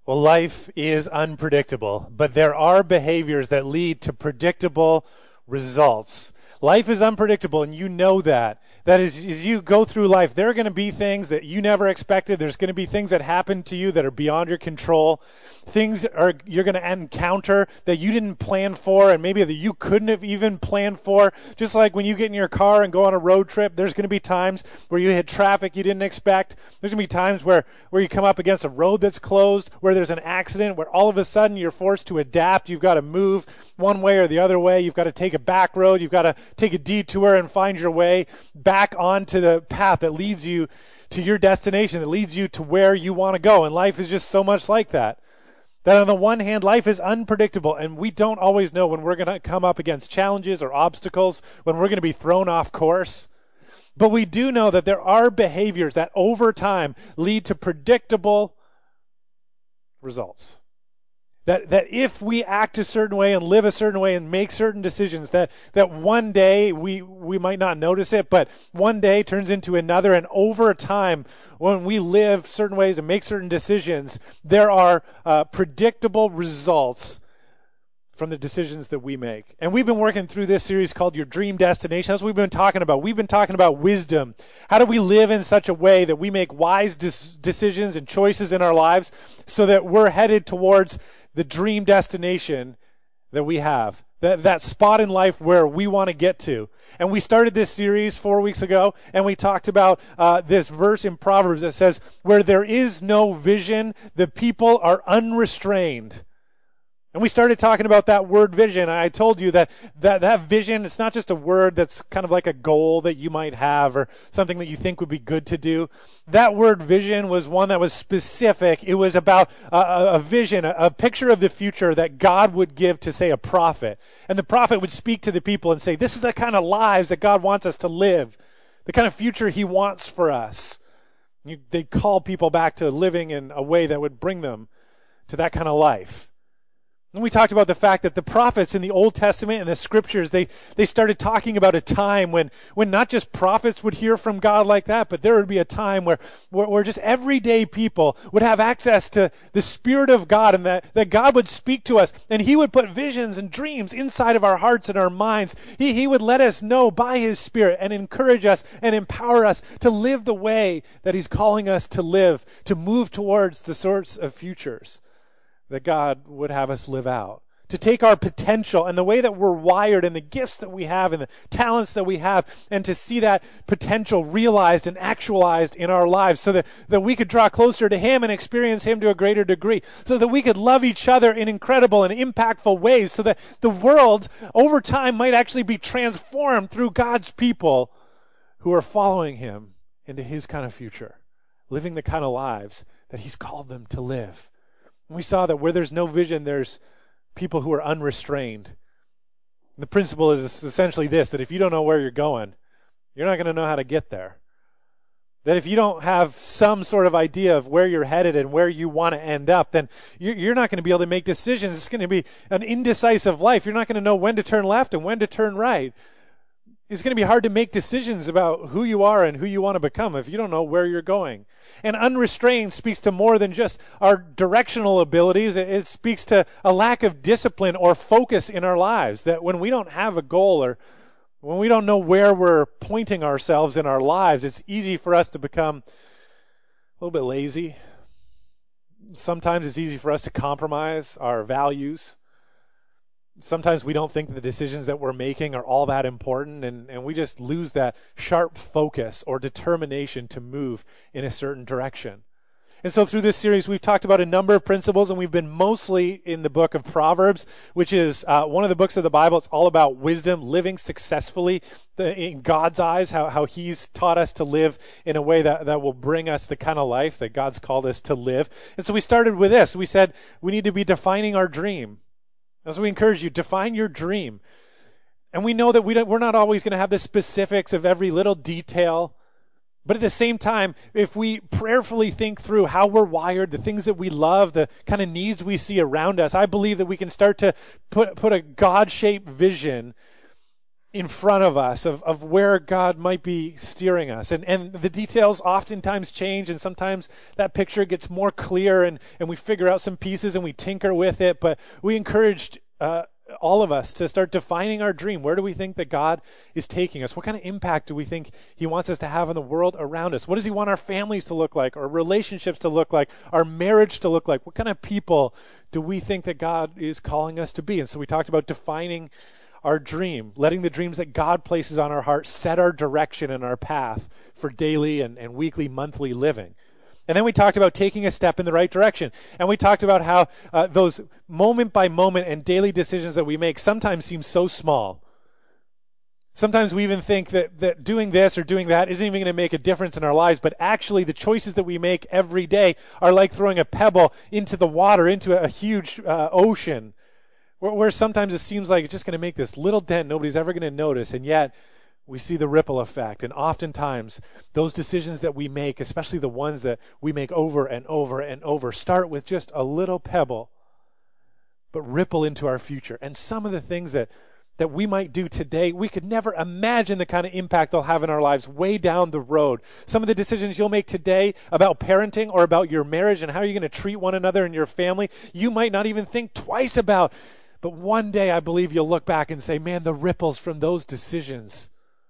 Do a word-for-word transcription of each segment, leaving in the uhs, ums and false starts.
Well, life is unpredictable, but there are behaviors that lead to predictable results. Life is unpredictable, and you know that. That is, as you go through life, there are going to be things that you never expected. There's going to be things that happen to you that are beyond your control. Things are you're going to encounter that you didn't plan for, and maybe that you couldn't have even planned for. Just like when you get in your car and go on a road trip, there's going to be times where you hit traffic you didn't expect. There's going to be times where, where you come up against a road that's closed, where there's an accident, where all of a sudden you're forced to adapt. You've got to move one way or the other way. You've got to take a back road. You've got to take a detour and find your way back onto the path that leads you to your destination, that leads you to where you want to go. And life is just so much like that. That on the one hand, life is unpredictable, and we don't always know when we're going to come up against challenges or obstacles, when we're going to be thrown off course. But we do know that there are behaviors that over time lead to predictable results. That that if we act a certain way and live a certain way and make certain decisions, that that one day we we might not notice it, but one day turns into another. And over time, when we live certain ways and make certain decisions, there are uh, predictable results from the decisions that we make. And we've been working through this series called Your Dream Destination. That's what we've been talking about. We've been talking about wisdom. How do we live in such a way that we make wise dis- decisions and choices in our lives so that we're headed towards the dream destination that we have, that, that spot in life where we want to get to. And we started this series four weeks ago, and we talked about uh, this verse in Proverbs that says, where there is no vision, the people are unrestrained. And we started talking about that word vision. I told you that, that that vision, it's not just a word that's kind of like a goal that you might have or something that you think would be good to do. That word vision was one that was specific. It was about a, a vision, a, a picture of the future that God would give to, say, a prophet. And the prophet would speak to the people and say, this is the kind of lives that God wants us to live, the kind of future he wants for us. You, they'd call people back to living in a way that would bring them to that kind of life. And we talked about the fact that the prophets in the Old Testament and the scriptures, they, they started talking about a time when, when not just prophets would hear from God like that, but there would be a time where, where, where just everyday people would have access to the Spirit of God, and that, that God would speak to us, and he would put visions and dreams inside of our hearts and our minds. He, he would let us know by his Spirit and encourage us and empower us to live the way that he's calling us to live, to move towards the sorts of futures that God would have us live out, to take our potential and the way that we're wired and the gifts that we have and the talents that we have, and to see that potential realized and actualized in our lives so that, that we could draw closer to him and experience him to a greater degree, so that we could love each other in incredible and impactful ways, so that the world over time might actually be transformed through God's people who are following him into his kind of future, living the kind of lives that he's called them to live. We saw that where there's no vision, there's people who are unrestrained. The principle is essentially this, that if you don't know where you're going, you're not going to know how to get there. That if you don't have some sort of idea of where you're headed and where you want to end up, then you're not going to be able to make decisions. It's going to be an indecisive life. You're not going to know when to turn left and when to turn right. It's going to be hard to make decisions about who you are and who you want to become if you don't know where you're going. And unrestrained speaks to more than just our directional abilities. It speaks to a lack of discipline or focus in our lives, that when we don't have a goal or when we don't know where we're pointing ourselves in our lives, it's easy for us to become a little bit lazy. Sometimes it's easy for us to compromise our values. Sometimes we don't think the decisions that we're making are all that important, and, and we just lose that sharp focus or determination to move in a certain direction. And so through this series, we've talked about a number of principles, and we've been mostly in the book of Proverbs, which is uh, one of the books of the Bible. It's all about wisdom, living successfully the, in God's eyes, how, how he's taught us to live in a way that, that will bring us the kind of life that God's called us to live. And so we started with this. We said we need to be defining our dream. As we encourage you, define your dream. And we know that we don't, we're not always going to have the specifics of every little detail. But at the same time, if we prayerfully think through how we're wired, the things that we love, the kind of needs we see around us, I believe that we can start to put, put a God-shaped vision in front of us of, of where God might be steering us. And and the details oftentimes change, and sometimes that picture gets more clear, and, and we figure out some pieces and we tinker with it. But we encouraged uh, all of us to start defining our dream. Where do we think that God is taking us? What kind of impact do we think he wants us to have in the world around us? What does he want our families to look like, our relationships to look like, our marriage to look like? What kind of people do we think that God is calling us to be? And so we talked about defining our dream, letting the dreams that God places on our heart set our direction and our path for daily and, and weekly, monthly living. And then we talked about taking a step in the right direction. And we talked about how uh, those moment by moment and daily decisions that we make sometimes seem so small. Sometimes we even think that, that doing this or doing that isn't even going to make a difference in our lives, but actually the choices that we make every day are like throwing a pebble into the water, into a huge uh, ocean, where sometimes it seems like it's just going to make this little dent nobody's ever going to notice, and yet we see the ripple effect. And oftentimes those decisions that we make, especially the ones that we make over and over and over, start with just a little pebble, but ripple into our future. And some of the things that, that we might do today, we could never imagine the kind of impact they'll have in our lives way down the road. Some of the decisions you'll make today about parenting or about your marriage and how you're going to treat one another and your family, you might not even think twice about. But one day I believe you'll look back and say, man, the ripples from those decisions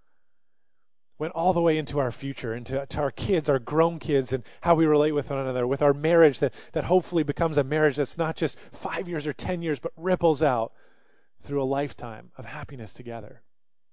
went all the way into our future, into to our kids, our grown kids, and how we relate with one another, with our marriage that, that hopefully becomes a marriage that's not just five years or ten years, but ripples out through a lifetime of happiness together.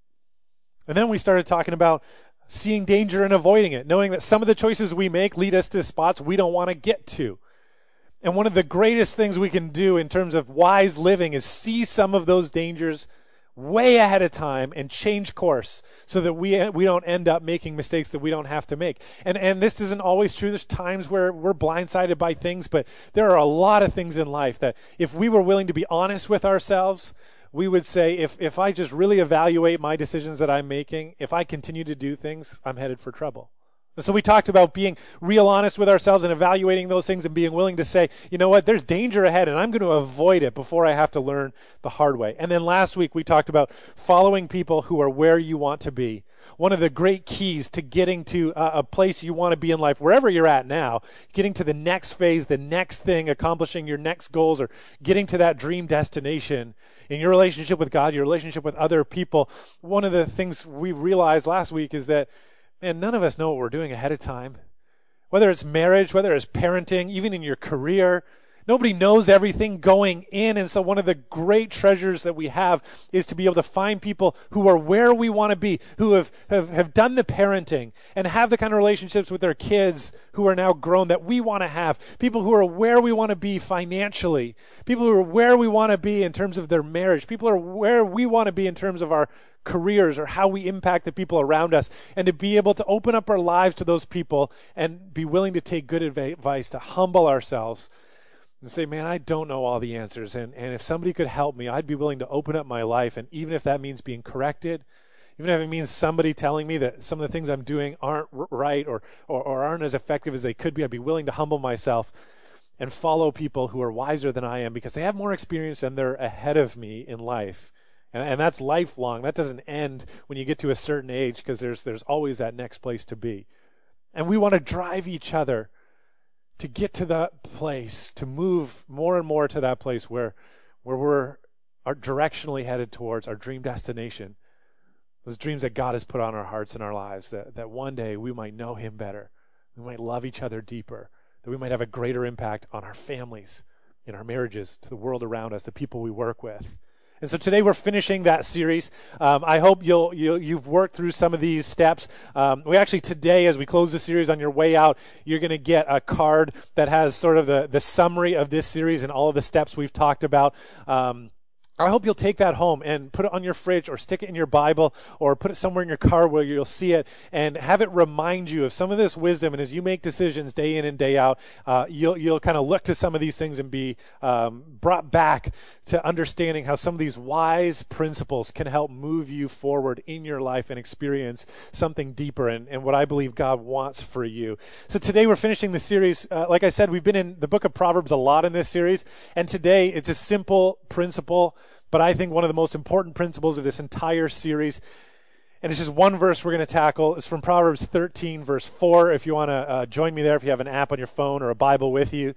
And then we started talking about seeing danger and avoiding it, knowing that some of the choices we make lead us to spots we don't want to get to. And one of the greatest things we can do in terms of wise living is see some of those dangers way ahead of time and change course so that we we don't end up making mistakes that we don't have to make. And and this isn't always true. There's times where we're blindsided by things, but there are a lot of things in life that if we were willing to be honest with ourselves, we would say, if if I just really evaluate my decisions that I'm making, if I continue to do things, I'm headed for trouble. So we talked about being real honest with ourselves and evaluating those things and being willing to say, you know what, there's danger ahead and I'm going to avoid it before I have to learn the hard way. And then last week we talked about following people who are where you want to be. One of the great keys to getting to a, a place you want to be in life, wherever you're at now, getting to the next phase, the next thing, accomplishing your next goals, or getting to that dream destination in your relationship with God, your relationship with other people. One of the things we realized last week is that man, none of us know what we're doing ahead of time. Whether it's marriage, whether it's parenting, even in your career, nobody knows everything going in. And so one of the great treasures that we have is to be able to find people who are where we want to be, who have, have, have done the parenting and have the kind of relationships with their kids who are now grown that we want to have. People who are where we want to be financially. People who are where we want to be in terms of their marriage. People who are where we want to be in terms of our careers or how we impact the people around us, and to be able to open up our lives to those people and be willing to take good advice, to humble ourselves and say, man, I don't know all the answers, and, and if somebody could help me, I'd be willing to open up my life, and even if that means being corrected, even if it means somebody telling me that some of the things I'm doing aren't right or, or, or aren't as effective as they could be, I'd be willing to humble myself and follow people who are wiser than I am because they have more experience and they're ahead of me in life. And, and that's lifelong. That doesn't end when you get to a certain age because there's there's always that next place to be. And we want to drive each other to get to that place, to move more and more to that place where where we're are directionally headed towards our dream destination. Those dreams that God has put on our hearts and our lives, that, that one day we might know him better, we might love each other deeper, that we might have a greater impact on our families, in our marriages, to the world around us, the people we work with. And so today we're finishing that series. Um, I hope you'll, you'll, you've worked through some of these steps. Um, we actually today, as we close the series, on your way out, you're going to get a card that has sort of the, the summary of this series and all of the steps we've talked about. Um, I hope you'll take that home and put it on your fridge or stick it in your Bible or put it somewhere in your car where you'll see it and have it remind you of some of this wisdom. And as you make decisions day in and day out, uh, you'll you'll kind of look to some of these things and be um, brought back to understanding how some of these wise principles can help move you forward in your life and experience something deeper and, and what I believe God wants for you. So today we're finishing the series. Uh, like I said, we've been in the book of Proverbs a lot in this series. And today it's a simple principle but I think one of the most important principles of this entire series, and it's just one verse we're going to tackle, is from Proverbs thirteen, verse four, if you want to uh, join me there, if you have an app on your phone or a Bible with you.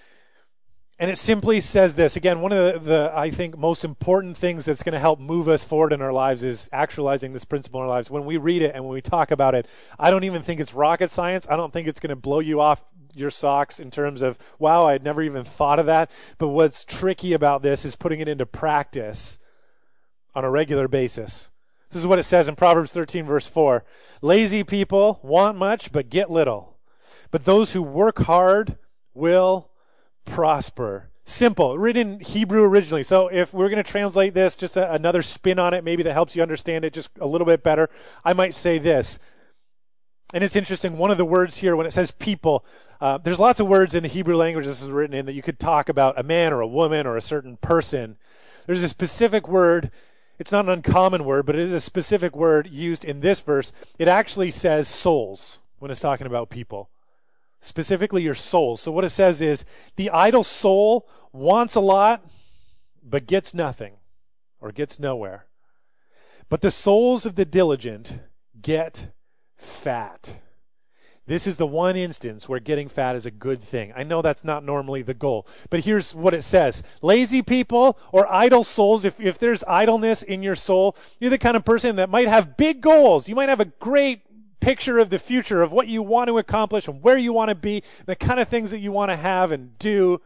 And it simply says this. Again, one of the, the, I think, most important things that's going to help move us forward in our lives is actualizing this principle in our lives. When we read it and when we talk about it, I don't even think it's rocket science. I don't think it's going to blow you off your socks in terms of, wow, I'd never even thought of that. But what's tricky about this is putting it into practice on a regular basis. This is what it says in Proverbs thirteen, verse four. Lazy people want much but get little, but those who work hard will prosper. Simple, written in Hebrew originally. So if we're going to translate this, just a, another spin on it, maybe that helps you understand it just a little bit better, I might say this. And it's interesting, one of the words here, when it says people, uh, there's lots of words in the Hebrew language this is written in that you could talk about a man or a woman or a certain person. There's a specific word. It's not an uncommon word, but it is a specific word used in this verse. It actually says souls when it's talking about people. Specifically your soul. So what it says is the idle soul wants a lot but gets nothing or gets nowhere. But the souls of the diligent get fat. This is the one instance where getting fat is a good thing. I know that's not normally the goal, but here's what it says. Lazy people or idle souls, if, if there's idleness in your soul, you're the kind of person that might have big goals. You might have a great picture of the future of what you want to accomplish and where you want to be, the kind of things that you want to have and do.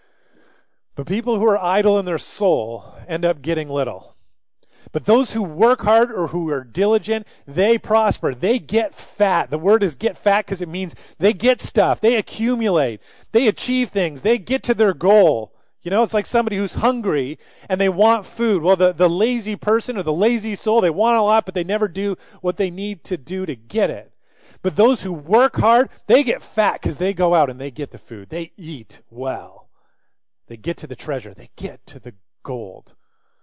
But people who are idle in their soul end up getting little. But those who work hard or who are diligent, they prosper. They get fat. The word is get fat because it means they get stuff. They accumulate. They achieve things. They get to their goal. You know, it's like somebody who's hungry and they want food. Well, the, the lazy person or the lazy soul, they want a lot, but they never do what they need to do to get it. But those who work hard, they get fat because they go out and they get the food. They eat well. They get to the treasure. They get to the gold.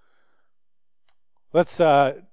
Let's uh,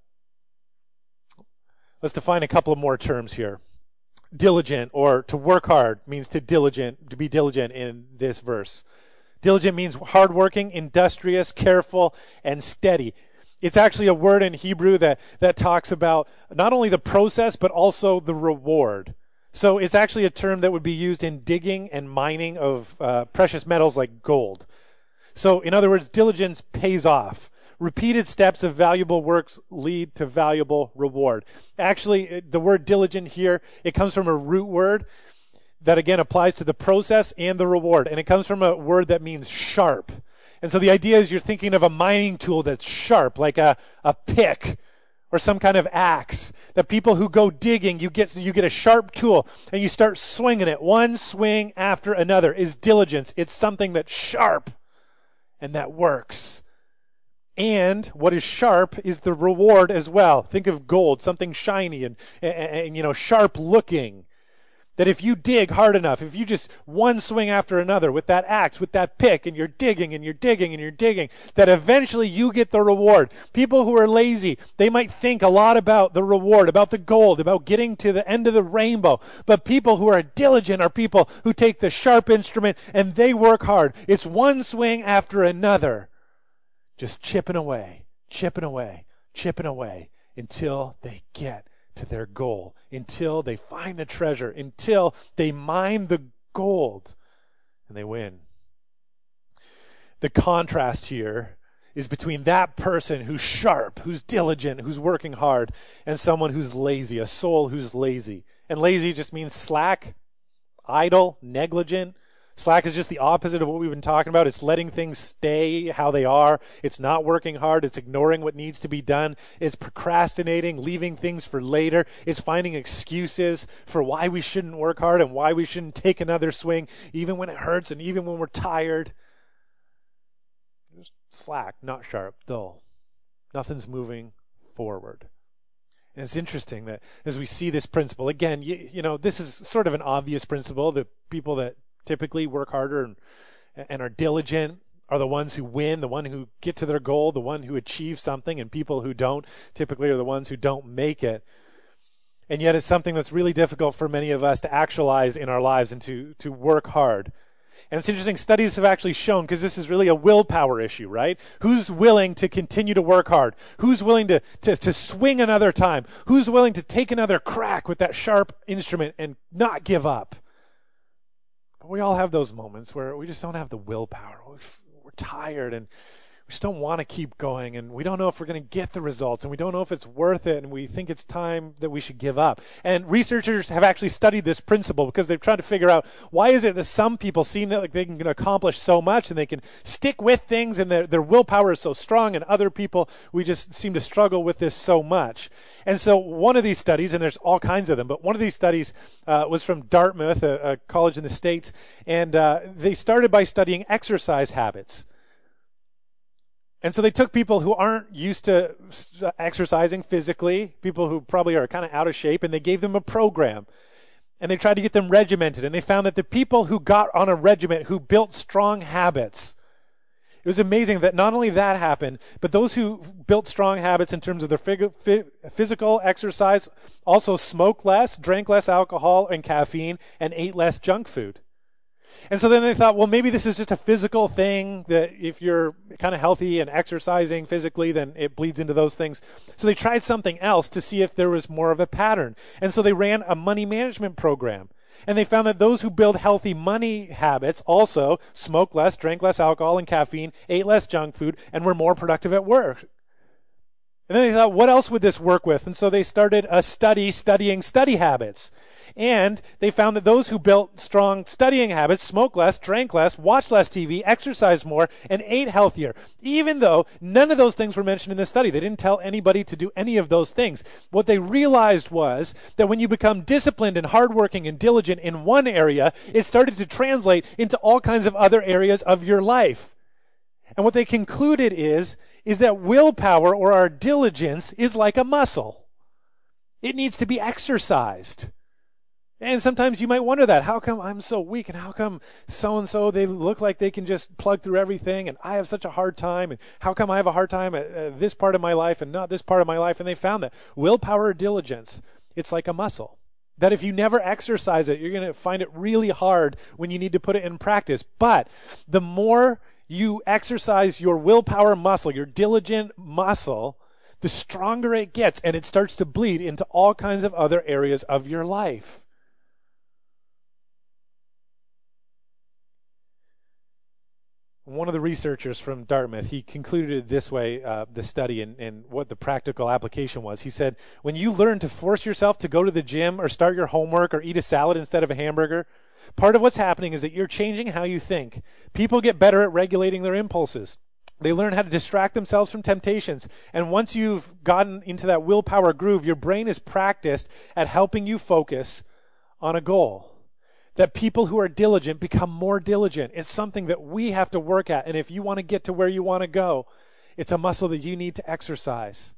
let's define a couple of more terms here. Diligent, or to work hard, means to diligent, to be diligent in this verse. Diligent means hardworking, industrious, careful, and steady. It's actually a word in Hebrew that, that talks about not only the process, but also the reward. So it's actually a term that would be used in digging and mining of uh, precious metals like gold. So in other words, diligence pays off. Repeated steps of valuable works lead to valuable reward. Actually, the word diligent here, it comes from a root word that again applies to the process and the reward. And it comes from a word that means sharp. And so the idea is you're thinking of a mining tool that's sharp, like a, a pick or some kind of axe. The people who go digging, you get, you get a sharp tool and you start swinging it. One swing after another is diligence. It's something that's sharp and that works. And what is sharp is the reward as well. Think of gold, something shiny and, and, and you know, sharp looking. That if you dig hard enough, if you just one swing after another with that axe, with that pick, and you're digging and you're digging and you're digging, that eventually you get the reward. People who are lazy, they might think a lot about the reward, about the gold, about getting to the end of the rainbow. But people who are diligent are people who take the sharp instrument and they work hard. It's one swing after another, just chipping away, chipping away, chipping away until they get to their goal, until they find the treasure, until they mine the gold and they win. The contrast here is between that person who's sharp, who's diligent, who's working hard, and someone who's lazy, a soul who's lazy. And lazy just means slack, idle, negligent. Slack is just the opposite of what we've been talking about. It's letting things stay how they are. It's not working hard. It's ignoring what needs to be done. It's procrastinating, leaving things for later. It's finding excuses for why we shouldn't work hard and why we shouldn't take another swing, even when it hurts and even when we're tired. Just slack, not sharp, dull. Nothing's moving forward. And it's interesting that as we see this principle, again, you, you know, this is sort of an obvious principle. The people that typically work harder and, and are diligent are the ones who win, the one who get to their goal, the one who achieve something, and people who don't typically are the ones who don't make it. And yet it's something that's really difficult for many of us to actualize in our lives and to, to work hard. And it's interesting, studies have actually shown, because this is really a willpower issue, right? Who's willing to continue to work hard? Who's willing to, to, to swing another time? Who's willing to take another crack with that sharp instrument and not give up? But we all have those moments where we just don't have the willpower. We're tired and we just don't want to keep going, and we don't know if we're going to get the results, and we don't know if it's worth it, and we think it's time that we should give up. And researchers have actually studied this principle because they've tried to figure out why is it that some people seem that like they can accomplish so much and they can stick with things and their, their willpower is so strong, and other people, we just seem to struggle with this so much. And so one of these studies, and there's all kinds of them, but one of these studies uh, was from Dartmouth, a, a college in the States, and uh, they started by studying exercise habits. And so they took people who aren't used to exercising physically, people who probably are kind of out of shape, and they gave them a program. And they tried to get them regimented. And they found that the people who got on a regiment, who built strong habits, it was amazing that not only that happened, but those who built strong habits in terms of their fig- physical exercise also smoked less, drank less alcohol and caffeine, and ate less junk food. And so then they thought, well, maybe this is just a physical thing, that if you're kind of healthy and exercising physically, then it bleeds into those things. So they tried something else to see if there was more of a pattern. And so they ran a money management program. And they found that those who build healthy money habits also smoked less, drank less alcohol and caffeine, ate less junk food, and were more productive at work. And then they thought, what else would this work with? And so they started a study studying study habits. And they found that those who built strong studying habits smoked less, drank less, watched less T V, exercised more, and ate healthier. Even though none of those things were mentioned in this study. They didn't tell anybody to do any of those things. What they realized was that when you become disciplined and hardworking and diligent in one area, it started to translate into all kinds of other areas of your life. And what they concluded is, is that willpower, or our diligence, is like a muscle. It needs to be exercised. And sometimes you might wonder that. How come I'm so weak? And how come so-and-so, they look like they can just plug through everything, and I have such a hard time? And how come I have a hard time at uh, this part of my life and not this part of my life? And they found that willpower or diligence, it's like a muscle. That if you never exercise it, you're going to find it really hard when you need to put it in practice. But the more you exercise your willpower muscle, your diligent muscle, the stronger it gets, and it starts to bleed into all kinds of other areas of your life. One of the researchers from Dartmouth, he concluded it this way, uh, the study and, and what the practical application was. He said, when you learn to force yourself to go to the gym or start your homework or eat a salad instead of a hamburger, part of what's happening is that you're changing how you think. People get better at regulating their impulses. They learn how to distract themselves from temptations. And once you've gotten into that willpower groove, your brain is practiced at helping you focus on a goal. That people who are diligent become more diligent. It's something that we have to work at. And if you want to get to where you want to go, it's a muscle that you need to exercise.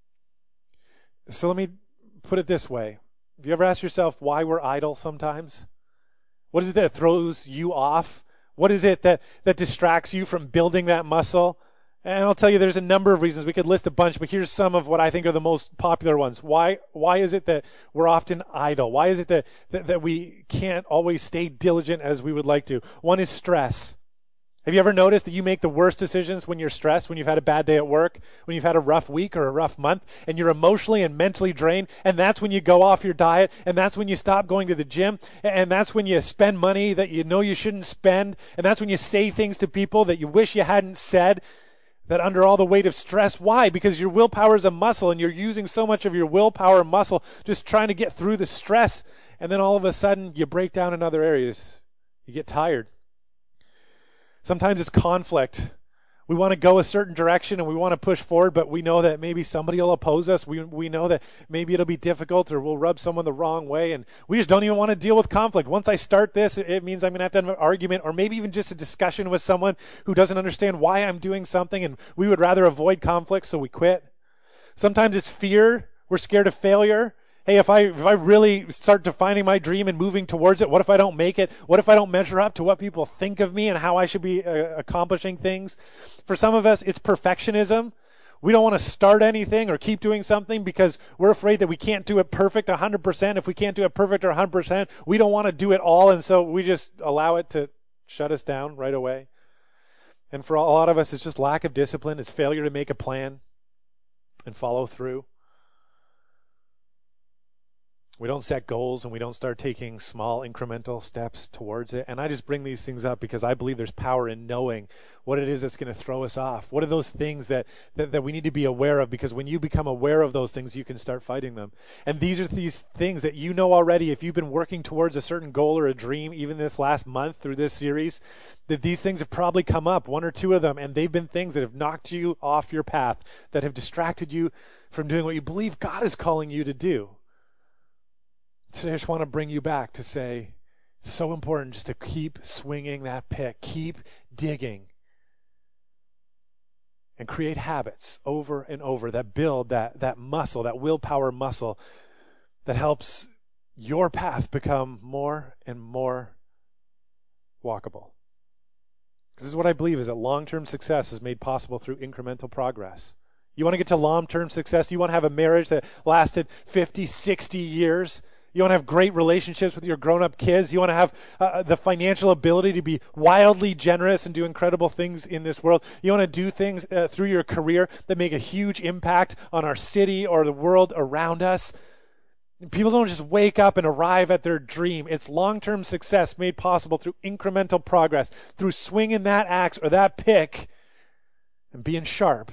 So let me put it this way. Have you ever asked yourself why we're idle sometimes? What is it that throws you off? What is it that, that distracts you from building that muscle? And I'll tell you, there's a number of reasons. We could list a bunch, but here's some of what I think are the most popular ones. Why why is it that we're often idle? Why is it that, that, that we can't always stay diligent as we would like to? One is stress. Have you ever noticed that you make the worst decisions when you're stressed, when you've had a bad day at work, when you've had a rough week or a rough month, and you're emotionally and mentally drained, and that's when you go off your diet, and that's when you stop going to the gym, and that's when you spend money that you know you shouldn't spend, and that's when you say things to people that you wish you hadn't said, that under all the weight of stress. Why? Because your willpower is a muscle, and you're using so much of your willpower muscle just trying to get through the stress, and then all of a sudden you break down in other areas. You get tired. Sometimes it's conflict. We want to go a certain direction and we want to push forward, but we know that maybe somebody will oppose us. We we know that maybe it'll be difficult or we'll rub someone the wrong way, and we just don't even want to deal with conflict. Once I start this, it means I'm going to have to have an argument or maybe even just a discussion with someone who doesn't understand why I'm doing something, and we would rather avoid conflict, so we quit. Sometimes it's fear. We're scared of failure. Hey, if I if I really start defining my dream and moving towards it, what if I don't make it? What if I don't measure up to what people think of me and how I should be uh, accomplishing things? For some of us, it's perfectionism. We don't want to start anything or keep doing something because we're afraid that we can't do it perfect one hundred percent. If we can't do it perfect or one hundred percent, we don't want to do it all, and so we just allow it to shut us down right away. And for a lot of us, it's just lack of discipline. It's failure to make a plan and follow through. We don't set goals and we don't start taking small incremental steps towards it. And I just bring these things up because I believe there's power in knowing what it is that's going to throw us off. What are those things that, that, that we need to be aware of? Because when you become aware of those things, you can start fighting them. And these are these things that you know already, if you've been working towards a certain goal or a dream, even this last month through this series, that these things have probably come up, one or two of them, and they've been things that have knocked you off your path, that have distracted you from doing what you believe God is calling you to do. Today I just want to bring you back to say, it's so important just to keep swinging that pick, keep digging, and create habits over and over that build that, that muscle, that willpower muscle that helps your path become more and more walkable. This is what I believe is that long-term success is made possible through incremental progress. You want to get to long-term success? You want to have a marriage that lasted fifty, sixty years? You want to have great relationships with your grown-up kids. You want to have uh, the financial ability to be wildly generous and do incredible things in this world. You want to do things uh, through your career that make a huge impact on our city or the world around us. People don't just wake up and arrive at their dream. It's long-term success made possible through incremental progress, through swinging that axe or that pick and being sharp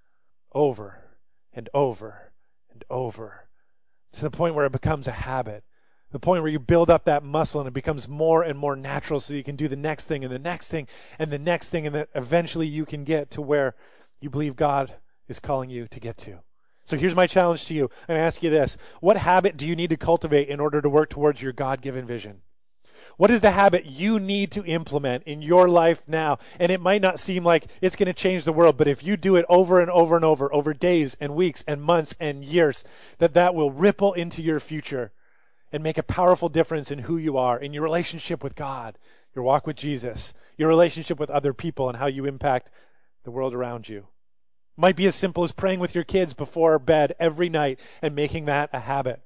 over and over and over. To the point where it becomes a habit, the point where you build up that muscle and it becomes more and more natural so you can do the next thing and the next thing and the next thing, and that eventually you can get to where you believe God is calling you to get to. So here's my challenge to you. I'm going to ask you this. What habit do you need to cultivate in order to work towards your God-given vision? What is the habit you need to implement in your life now? And it might not seem like it's going to change the world, but if you do it over and over and over, over days and weeks and months and years, that that will ripple into your future and make a powerful difference in who you are, in your relationship with God, your walk with Jesus, your relationship with other people, and how you impact the world around you. It might be as simple as praying with your kids before bed every night and making that a habit.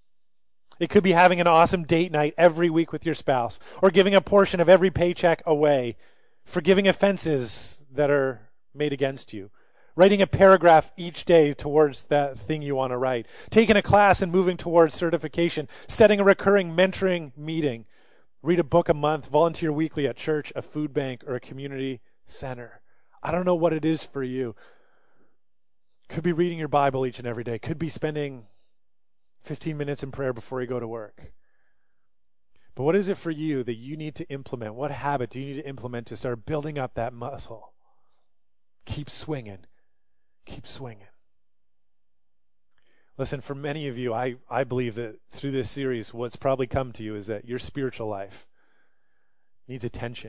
It could be having an awesome date night every week with your spouse, or giving a portion of every paycheck away, forgiving offenses that are made against you, writing a paragraph each day towards that thing you want to write, taking a class and moving towards certification, setting a recurring mentoring meeting, read a book a month, volunteer weekly at church, a food bank, or a community center. I don't know what it is for you. Could be reading your Bible each and every day. Could be spending fifteen minutes in prayer before you go to work. But what is it for you that you need to implement? What habit do you need to implement to start building up that muscle? Keep swinging. Keep swinging. Listen, for many of you, I, I believe that through this series, what's probably come to you is that your spiritual life needs attention.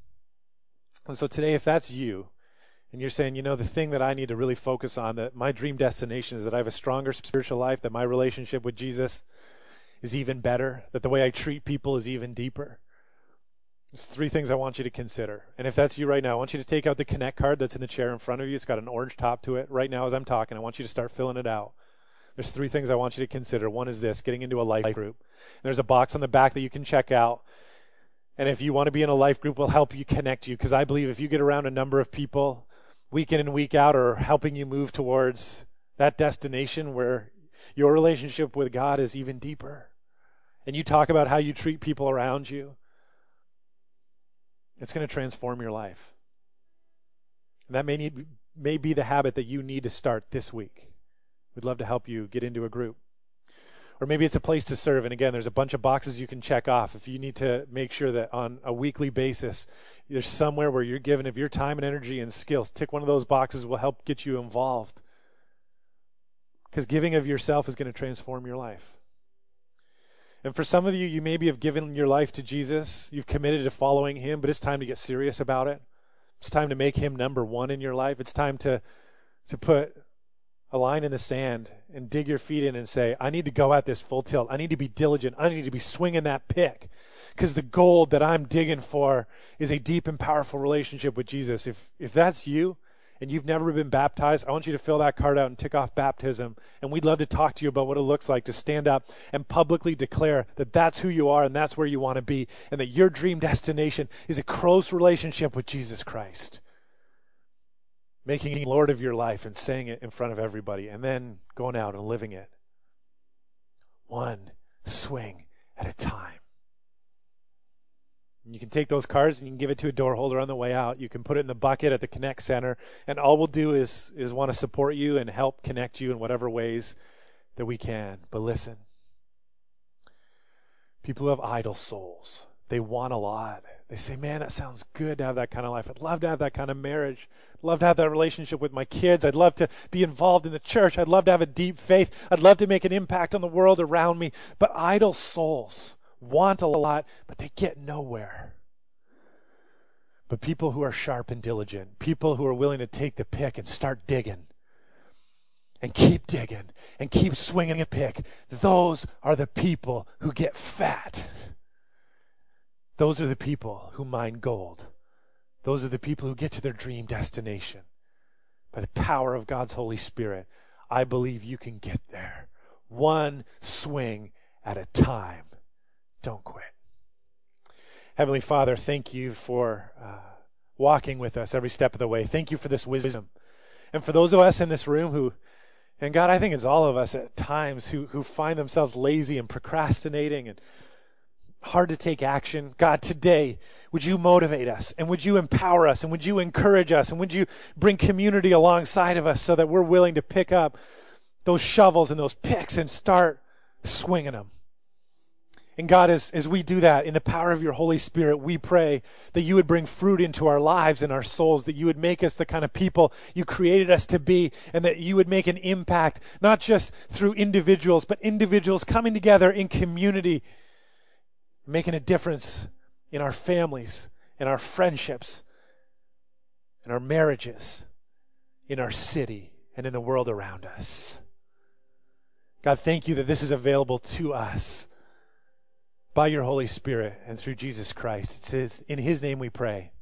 And so today, if that's you, and you're saying, you know, the thing that I need to really focus on, that my dream destination is that I have a stronger spiritual life, that my relationship with Jesus is even better, that the way I treat people is even deeper. There's three things I want you to consider. And if that's you right now, I want you to take out the Connect card that's in the chair in front of you. It's got an orange top to it. Right now as I'm talking, I want you to start filling it out. There's three things I want you to consider. One is this, getting into a life group. There's a box on the back that you can check out. And if you want to be in a life group, we'll help you connect you. Because I believe if you get around a number of people week in and week out are helping you move towards that destination where your relationship with God is even deeper, and you talk about how you treat people around you, it's going to transform your life. And that may need, may be the habit that you need to start this week. We'd love to help you get into a group. Or maybe it's a place to serve. And again, there's a bunch of boxes you can check off. If you need to make sure that on a weekly basis, there's somewhere where you're giving of your time and energy and skills, tick one of those boxes will help get you involved. Because giving of yourself is going to transform your life. And for some of you, you maybe have given your life to Jesus. You've committed to following him, but it's time to get serious about it. It's time to make him number one in your life. It's time to, to put a line in the sand and dig your feet in and say, I need to go at this full tilt. I need to be diligent. I need to be swinging that pick, because the gold that I'm digging for is a deep and powerful relationship with Jesus. If if that's you and you've never been baptized, I want you to fill that card out and tick off baptism. And we'd love to talk to you about what it looks like to stand up and publicly declare that that's who you are and that's where you want to be, and that your dream destination is a close relationship with Jesus Christ. Making him Lord of your life and saying it in front of everybody, and then going out and living it. One swing at a time. You can take those cards and you can give it to a door holder on the way out. You can put it in the bucket at the Connect Center, and all we'll do is is want to support you and help connect you in whatever ways that we can. But listen, people who have idle souls, they want a lot. They say, man, that sounds good to have that kind of life. I'd love to have that kind of marriage. I'd love to have that relationship with my kids. I'd love to be involved in the church. I'd love to have a deep faith. I'd love to make an impact on the world around me. But idle souls want a lot, but they get nowhere. But people who are sharp and diligent, people who are willing to take the pick and start digging, and keep digging, and keep swinging a pick, those are the people who get fat. Those are the people who mine gold. Those are the people who get to their dream destination. By the power of God's Holy Spirit, I believe you can get there. One swing at a time. Don't quit. Heavenly Father, thank you for uh, walking with us every step of the way. Thank you for this wisdom. And for those of us in this room who, and God, I think it's all of us at times, who, who find themselves lazy and procrastinating and hard to take action. God, today, would you motivate us, and would you empower us, and would you encourage us, and would you bring community alongside of us so that we're willing to pick up those shovels and those picks and start swinging them. And God, as, as we do that, in the power of your Holy Spirit, we pray that you would bring fruit into our lives and our souls, that you would make us the kind of people you created us to be, and that you would make an impact, not just through individuals, but individuals coming together in community, making a difference in our families, in our friendships, in our marriages, in our city, and in the world around us. God, thank you that this is available to us by your Holy Spirit and through Jesus Christ. It's his, in his name we pray.